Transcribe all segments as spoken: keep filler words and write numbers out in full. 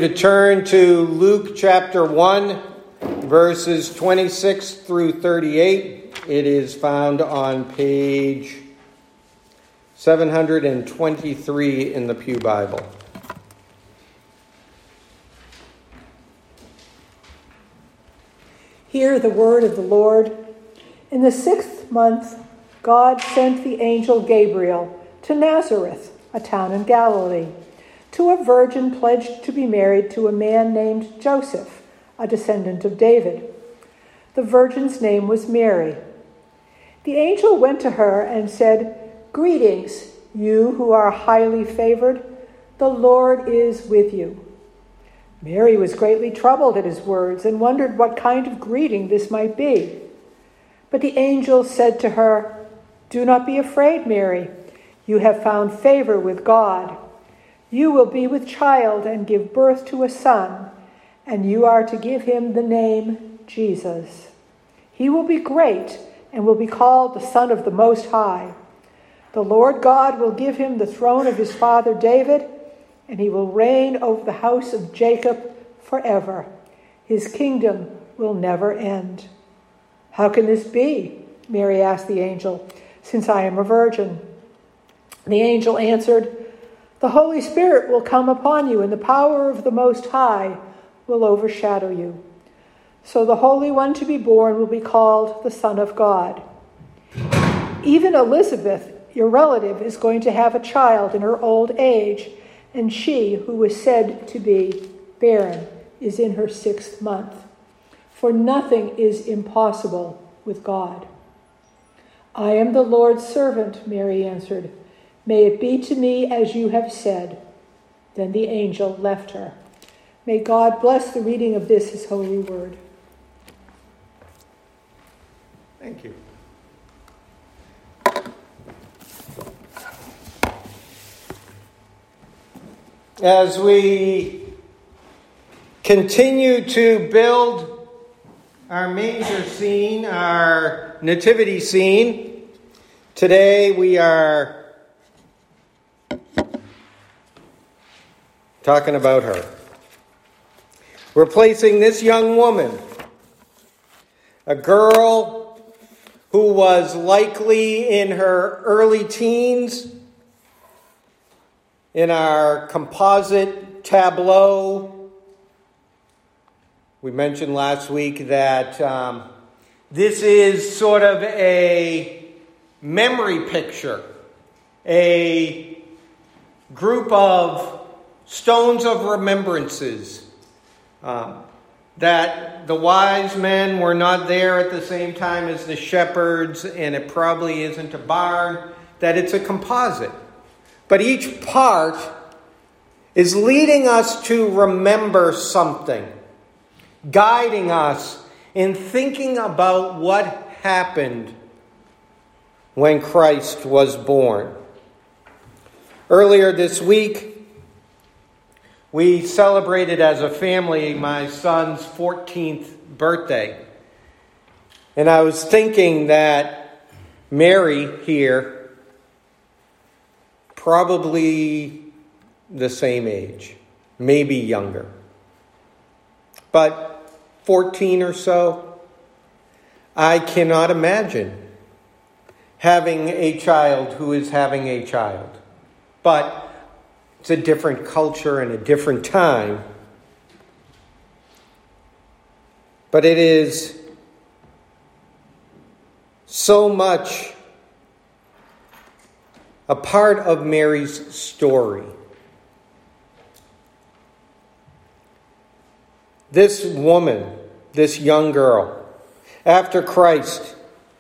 To turn to Luke chapter one, verses twenty-six through thirty-eight. It is found on page seven hundred twenty-three in the Pew Bible. Hear the word of the Lord. In the sixth month, God sent the angel Gabriel to Nazareth, a town in Galilee, to a virgin pledged to be married to a man named Joseph, a descendant of David. The virgin's name was Mary. The angel went to her and said, "Greetings, you who are highly favored. The Lord is with you." Mary was greatly troubled at his words and wondered what kind of greeting this might be. But the angel said to her, "Do not be afraid, Mary. You have found favor with God. You will be with child and give birth to a son, and you are to give him the name Jesus. He will be great and will be called the Son of the Most High. The Lord God will give him the throne of his father David, and he will reign over the house of Jacob forever. His kingdom will never end." "How can this be?" Mary asked the angel, "since I am a virgin?" The angel answered, "The Holy Spirit will come upon you, and the power of the Most High will overshadow you. So the Holy One to be born will be called the Son of God. Even Elizabeth, your relative, is going to have a child in her old age, and she, who was said to be barren, is in her sixth month. For nothing is impossible with God." "I am the Lord's servant," Mary answered. "May it be to me as you have said." Then the angel left her. May God bless the reading of this, his holy word. Thank you. As we continue to build our manger scene, our nativity scene, today we are talking about her. We're placing this young woman, a girl who was likely in her early teens, in our composite tableau. We mentioned last week that um, this is sort of a memory picture, a group of stones of remembrances, um, that the wise men were not there at the same time as the shepherds, and it probably isn't a barn, that it's a composite. But each part is leading us to remember something, guiding us in thinking about what happened when Christ was born. Earlier this week, we celebrated as a family my son's fourteenth birthday. And I was thinking that Mary here, probably the same age, maybe younger. But fourteen or so, I cannot imagine having a child who is having a child. But it's a different culture and a different time. But it is so much a part of Mary's story. This woman, this young girl, after Christ,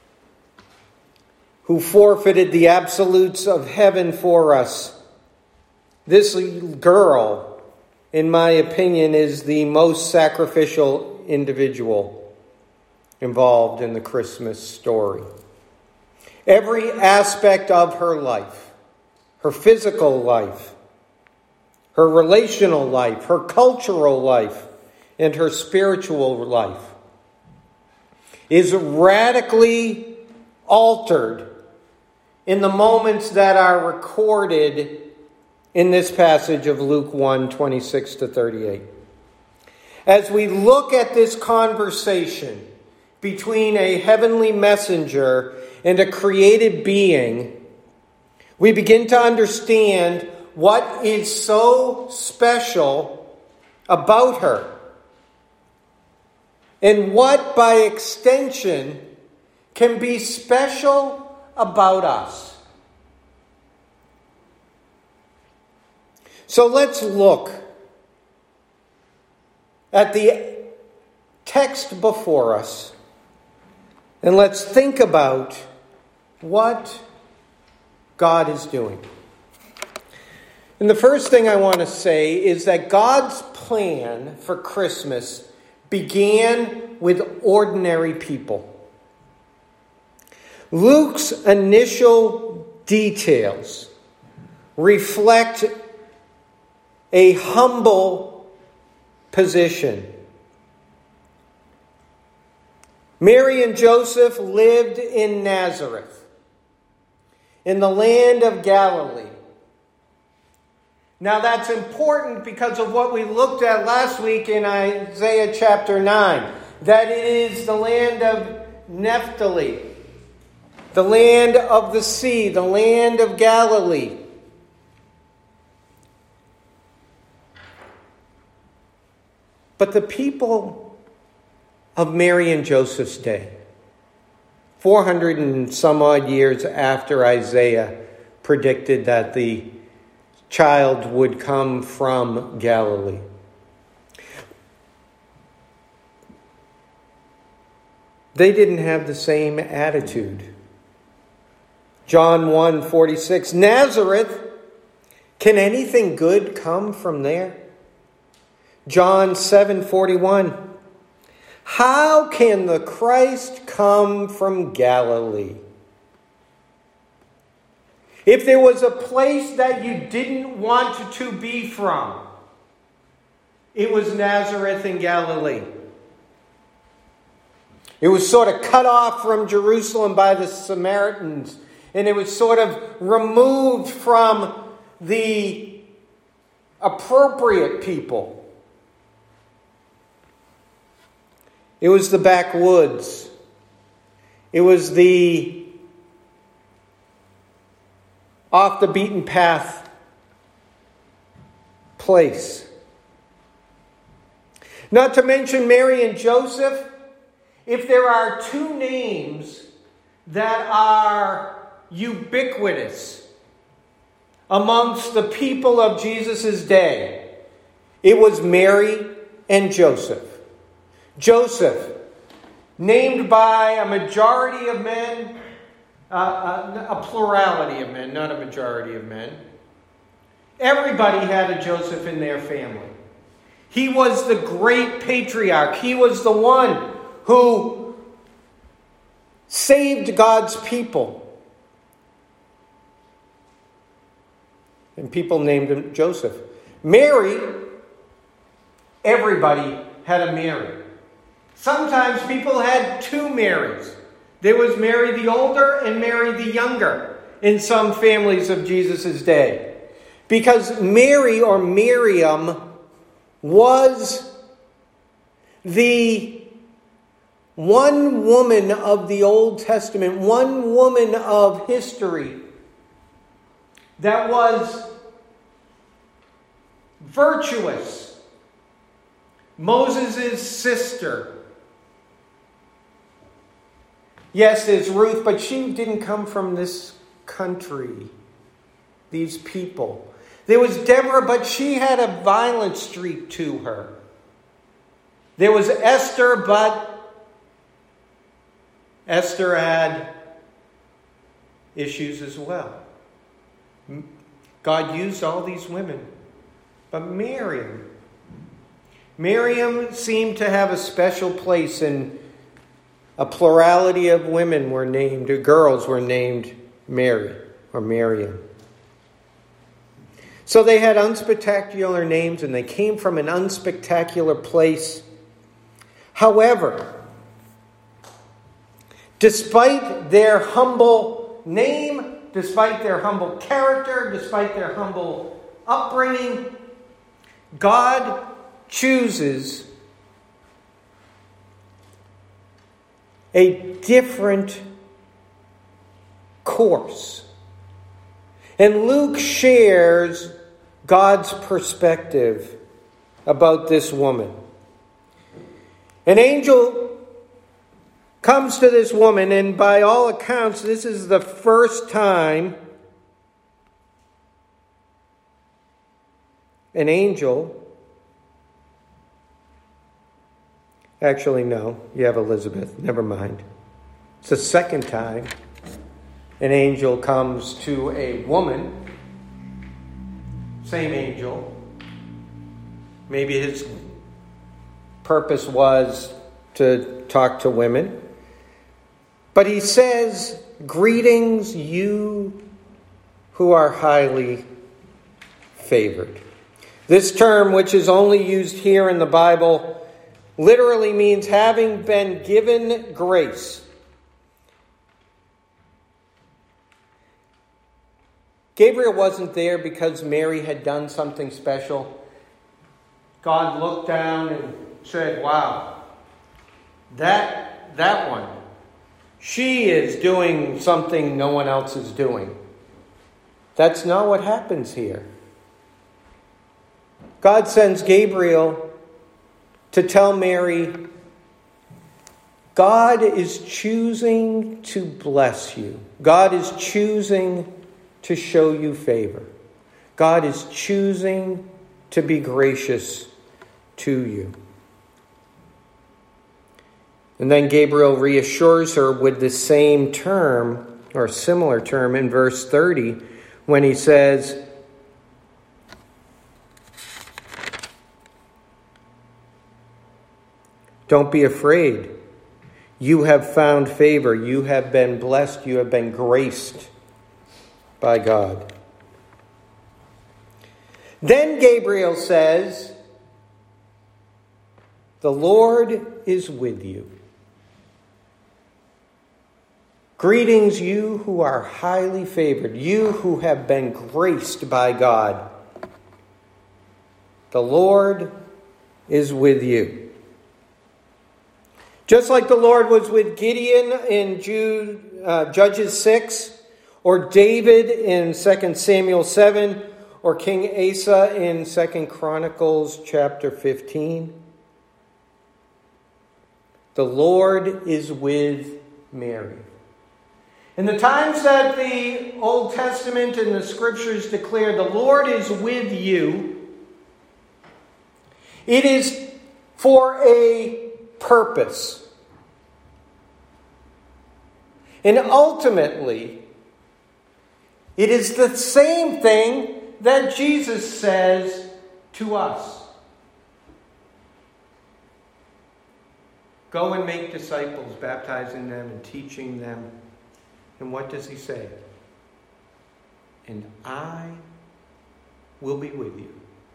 who forfeited the absolutes of heaven for us, this girl, in my opinion, is the most sacrificial individual involved in the Christmas story. Every aspect of her life, her physical life, her relational life, her cultural life, and her spiritual life, is radically altered in the moments that are recorded in this passage of Luke one, twenty-six to thirty-eight. As we look at this conversation between a heavenly messenger and a created being, we begin to understand what is so special about her, and what, by extension, can be special about us. So let's look at the text before us, and let's think about what God is doing. And the first thing I want to say is that God's plan for Christmas began with ordinary people. Luke's initial details reflect a humble position. Mary and Joseph lived in Nazareth, in the land of Galilee. Now that's important because of what we looked at last week in Isaiah chapter nine, that it is the land of Naphtali, the land of the sea, the land of Galilee. But the people of Mary and Joseph's day, four hundred and some odd years after Isaiah predicted that the child would come from Galilee, they didn't have the same attitude. John one forty-six, Nazareth, can anything good come from there? John seven forty-one, how can the Christ come from Galilee? If there was a place that you didn't want to be from, it was Nazareth in Galilee. It was sort of cut off from Jerusalem by the Samaritans, and it was sort of removed from the appropriate people. It was the backwoods. It was the off the beaten path place. Not to mention Mary and Joseph. If there are two names that are ubiquitous amongst the people of Jesus' day, it was Mary and Joseph. Joseph, named by a majority of men, uh, a, a plurality of men, not a majority of men. Everybody had a Joseph in their family. He was the great patriarch. He was the one who saved God's people. And people named him Joseph. Mary, everybody had a Mary. Sometimes people had two Marys. There was Mary the older and Mary the younger in some families of Jesus' day. Because Mary or Miriam was the one woman of the Old Testament, one woman of history that was virtuous. Moses' sister. Yes, there's Ruth, but she didn't come from this country, these people. There was Deborah, but she had a violent streak to her. There was Esther, but Esther had issues as well. God used all these women. But Miriam, Miriam seemed to have a special place, and a plurality of women were named, or girls were named Mary or Miriam. So they had unspectacular names and they came from an unspectacular place. However, despite their humble name, despite their humble character, despite their humble upbringing, God chooses a different course. And Luke shares God's perspective about this woman. An angel comes to this woman, and by all accounts, this is the first time an angel, actually no, you have Elizabeth, never mind. It's the second time an angel comes to a woman, same angel. Maybe his purpose was to talk to women. But he says, "Greetings, you who are highly favored." This term, which is only used here in the Bible, literally means having been given grace. Gabriel wasn't there because Mary had done something special. God looked down and said, "Wow, that, that one, she is doing something no one else is doing." That's not what happens here. God sends Gabriel to tell Mary, God is choosing to bless you. God is choosing to show you favor. God is choosing to be gracious to you. And then Gabriel reassures her with the same term, or similar term, in verse thirty, when he says, "Don't be afraid. You have found favor. You have been blessed. You have been graced by God." Then Gabriel says, "The Lord is with you. Greetings, you who are highly favored, you who have been graced by God. The Lord is with you." Just like the Lord was with Gideon in Jude, uh, Judges six, or David in Second Samuel seven, or King Asa in Second Chronicles chapter fifteen. The Lord is with Mary. In the times that the Old Testament and the Scriptures declare the Lord is with you, it is for a purpose. And ultimately, it is the same thing that Jesus says to us. Go and make disciples, baptizing them and teaching them. And what does he say? And I will be with you.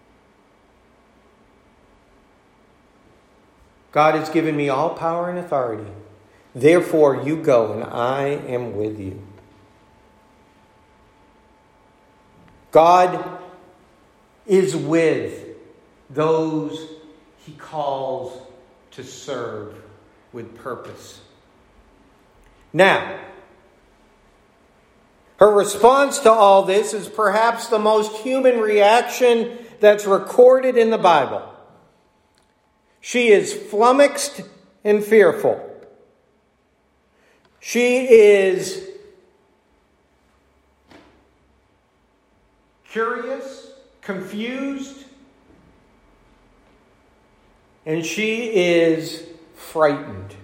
God has given me all power and authority. Therefore, you go, and I am with you. God is with those he calls to serve with purpose. Now, her response to all this is perhaps the most human reaction that's recorded in the Bible. She is flummoxed and fearful. She is curious, confused, and she is frightened.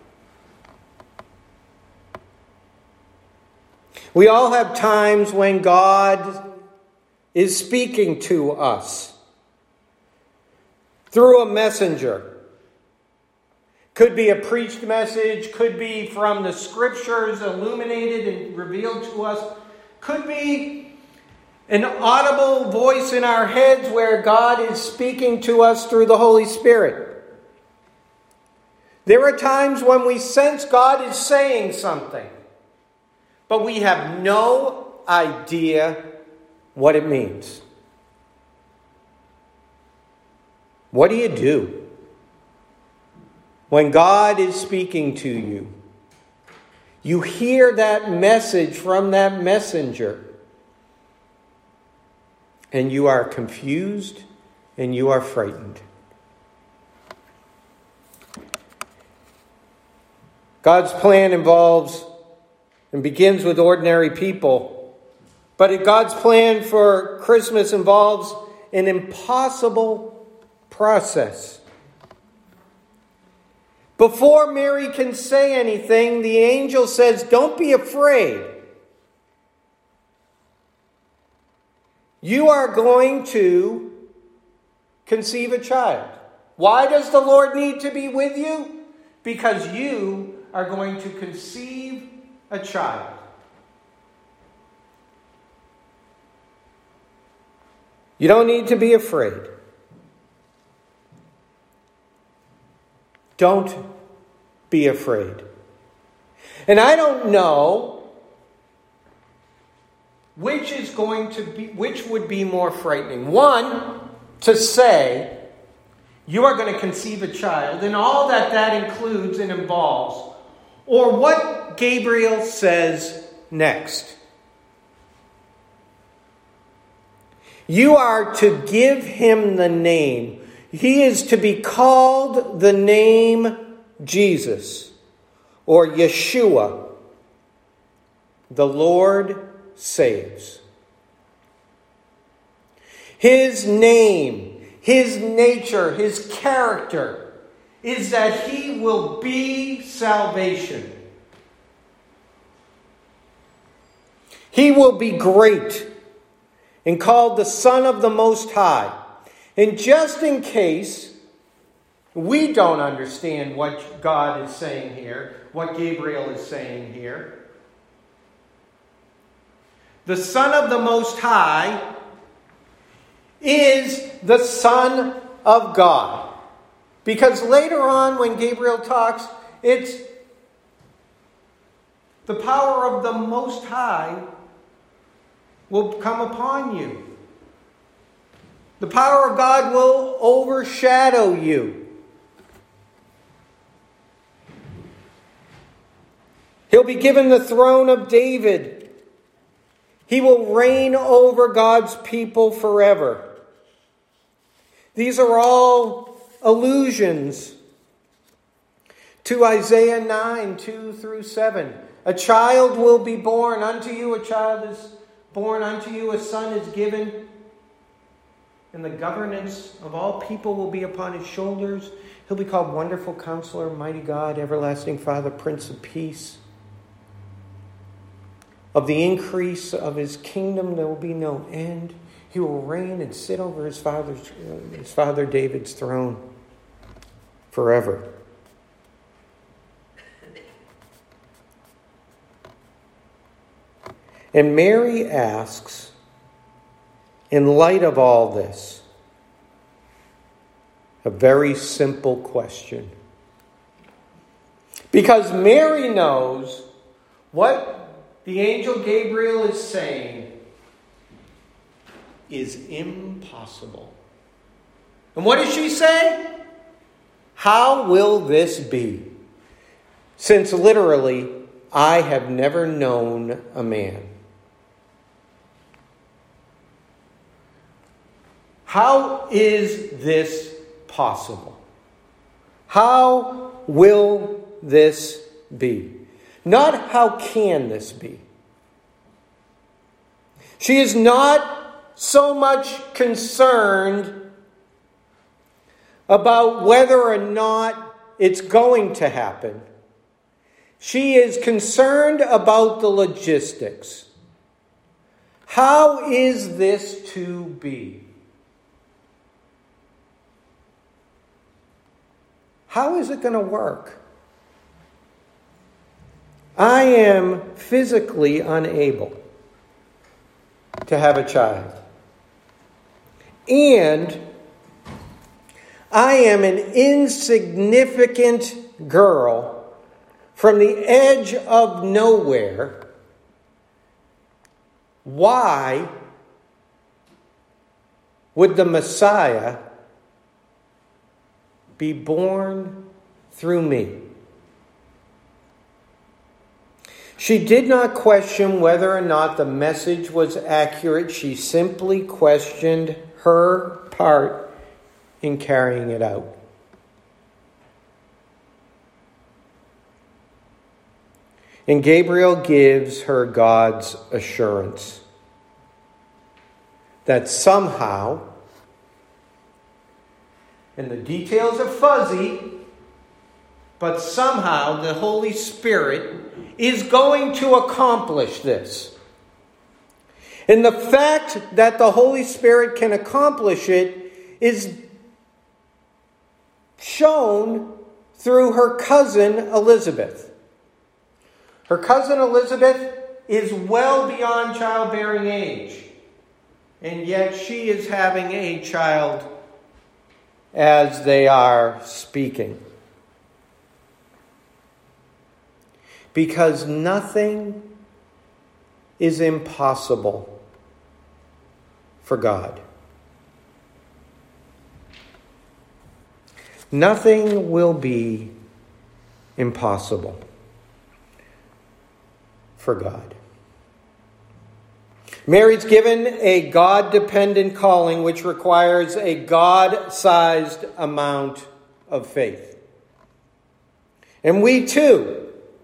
We all have times when God is speaking to us through a messenger. Could be a preached message, could be from the Scriptures illuminated and revealed to us, could be an audible voice in our heads where God is speaking to us through the Holy Spirit. There are times when we sense God is saying something, but we have no idea what it means. What do you do when God is speaking to you? You hear that message from that messenger, and you are confused and you are frightened. God's plan involves and begins with ordinary people, but God's plan for Christmas involves an impossible process. Before Mary can say anything, the angel says, "Don't be afraid. You are going to conceive a child." Why does the Lord need to be with you? Because you are going to conceive a child. You don't need to be afraid. Don't be afraid. And I don't know which is going to be, which would be more frightening. One, to say you are going to conceive a child and all that that includes and involves, or what Gabriel says next. You are to give him the name. He is to be called the name Jesus, or Yeshua. The Lord saves. His name, his nature, his character is that he will be salvation. He will be great and called the Son of the Most High. And just in case we don't understand what God is saying here, what Gabriel is saying here, the Son of the Most High is the Son of God. Because later on when Gabriel talks, it's the power of the Most High will come upon you. The power of God will overshadow you. He'll be given the throne of David. He will reign over God's people forever. These are all allusions to Isaiah nine, two through seven. A child will be born unto you, a child is born unto you, a son is given, and the governance of all people will be upon his shoulders. He'll be called Wonderful Counselor, Mighty God, Everlasting Father, Prince of Peace. Of the increase of his kingdom there will be no end. He will reign and sit over his father's, his father David's throne forever. And Mary asks, in light of all this, a very simple question. Because Mary knows what the angel Gabriel is saying is impossible. And what does she say? How will this be? Since literally, I have never known a man. How is this possible? How will this be? Not how can this be? She is not so much concerned about whether or not it's going to happen. She is concerned about the logistics. How is this to be? How is it going to work? I am physically unable to have a child. And I am an insignificant girl from the edge of nowhere. Why would the Messiah be born through me. She did not question whether or not the message was accurate. She simply questioned her part in carrying it out. And Gabriel gives her God's assurance that somehow, and the details are fuzzy, but somehow the Holy Spirit is going to accomplish this. And the fact that the Holy Spirit can accomplish it is shown through her cousin Elizabeth. Her cousin Elizabeth is well beyond childbearing age, and yet she is having a child as they are speaking. Because nothing is impossible for God. Nothing will be impossible for God. Mary's given a God-dependent calling which requires a God-sized amount of faith. And we too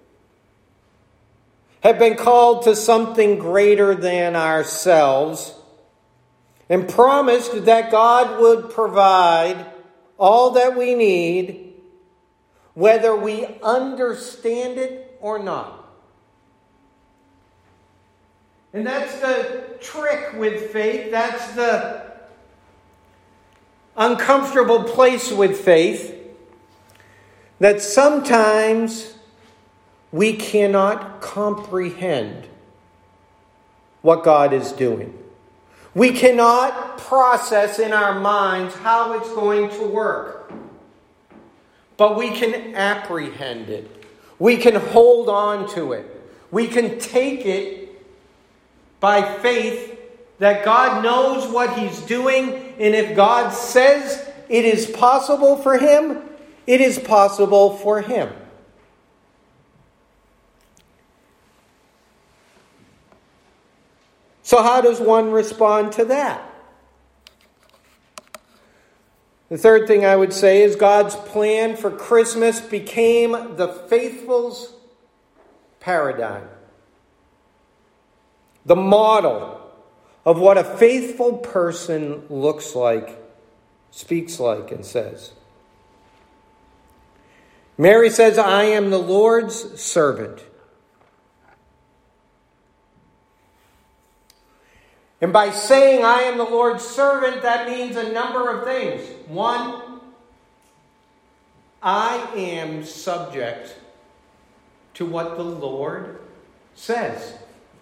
have been called to something greater than ourselves and promised that God would provide all that we need, whether we understand it or not. And that's the trick with faith. That's the uncomfortable place with faith. That sometimes we cannot comprehend what God is doing. We cannot process in our minds how it's going to work. But we can apprehend it. We can hold on to it. We can take it by faith that God knows what He's doing. And if God says it is possible for Him, it is possible for Him. So how does one respond to that? The third thing I would say is God's plan for Christmas became the faithful's paradigm. The model of what a faithful person looks like, speaks like, and says. Mary says, I am the Lord's servant. And by saying I am the Lord's servant, that means a number of things. One, I am subject to what the Lord says.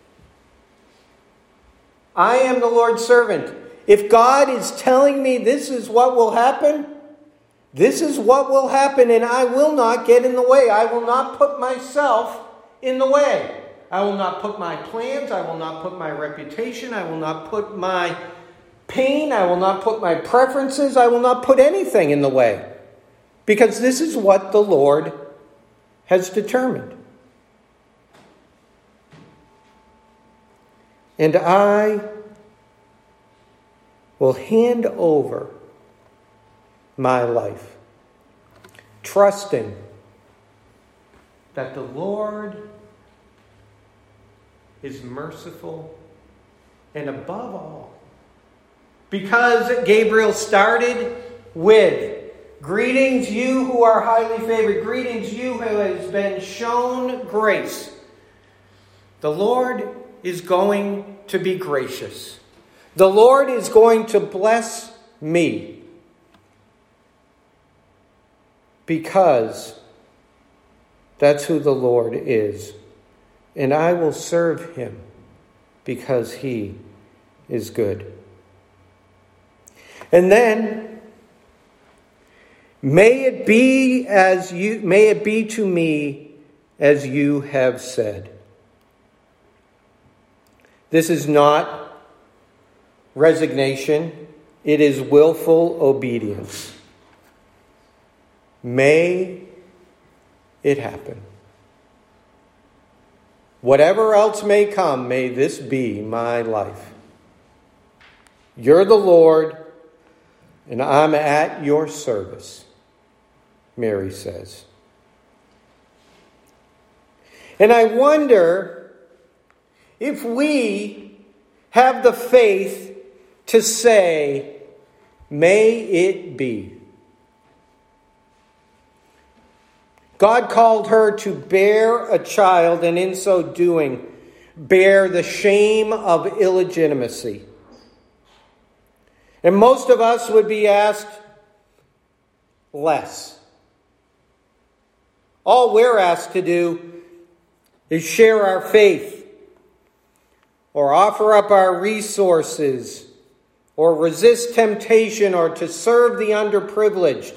I am the Lord's servant. If God is telling me this is what will happen, this is what will happen, and I will not get in the way. I will not put myself in the way. I will not put my plans, I will not put my reputation, I will not put my pain, I will not put my preferences, I will not put anything in the way. Because this is what the Lord has determined. And I will hand over my life, trusting that the Lord is merciful, and above all, because Gabriel started with, greetings you who are highly favored, greetings you who has been shown grace. The Lord is going to be gracious. The Lord is going to bless me because that's who the Lord is. And I will serve Him because He is good. And then, may it be as you may it be to me as you have said. This is not resignation, it is willful obedience. May it happen. Whatever else may come, may this be my life. You're the Lord, and I'm at your service, Mary says. And I wonder if we have the faith to say, may it be. God called her to bear a child, and in so doing, bear the shame of illegitimacy. And most of us would be asked less. All we're asked to do is share our faith, or offer up our resources, or resist temptation, or to serve the underprivileged.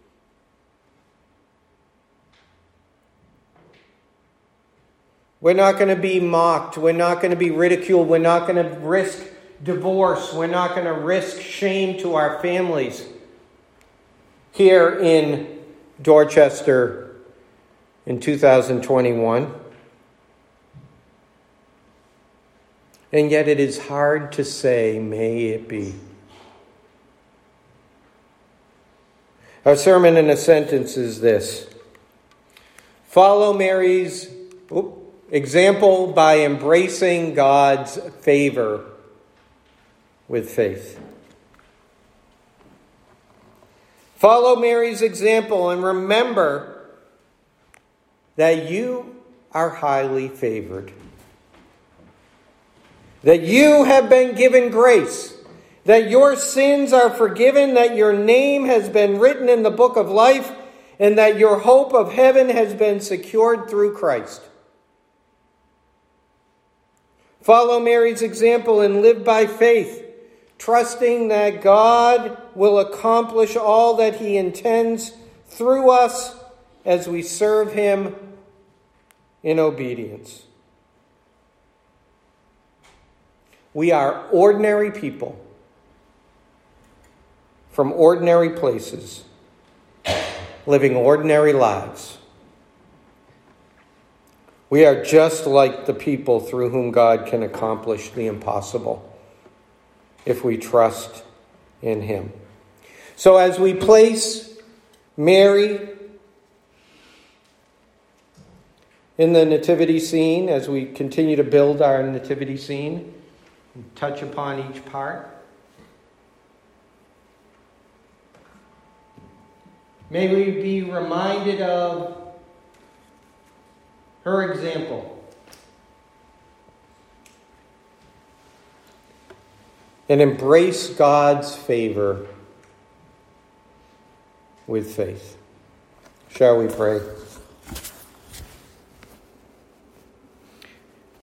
We're not going to be mocked. We're not going to be ridiculed. We're not going to risk divorce. We're not going to risk shame to our families here in Dorchester in two thousand twenty-one. And yet it is hard to say, may it be. Our sermon in a sentence is this: follow Mary's oops, example by embracing God's favor with faith. Follow Mary's example and remember that you are highly favored. That you have been given grace. That your sins are forgiven. That your name has been written in the book of life. And that your hope of heaven has been secured through Christ. Follow Mary's example and live by faith, trusting that God will accomplish all that he intends through us as we serve him in obedience. We are ordinary people from ordinary places, living ordinary lives. We are just like the people through whom God can accomplish the impossible if we trust in him. So as we place Mary in the nativity scene, as we continue to build our nativity scene, and touch upon each part, may we be reminded of her example. And embrace God's favor with faith. Shall we pray?